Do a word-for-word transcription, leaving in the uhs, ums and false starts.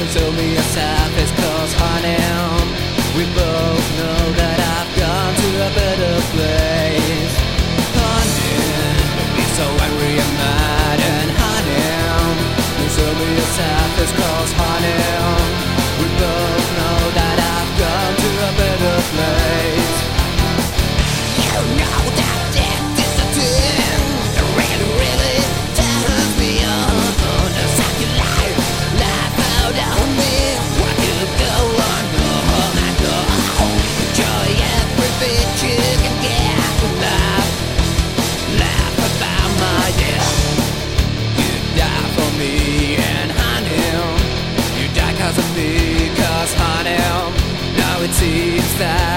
Show me yourself, it's cause honey, we both know that I've gone to a better place. Honey, don't be so angry and mad. And honey, you show me yourself, it's cause honey, we both know that I've gone to a better place. You know that death is a thing that really, really turns me on. The second life, life out on me. What could go on, go on and go on. Enjoy every bit you can get. Laugh, laugh about my death. You die for me, and honey, you die cause of me. Cause honey, now it seems that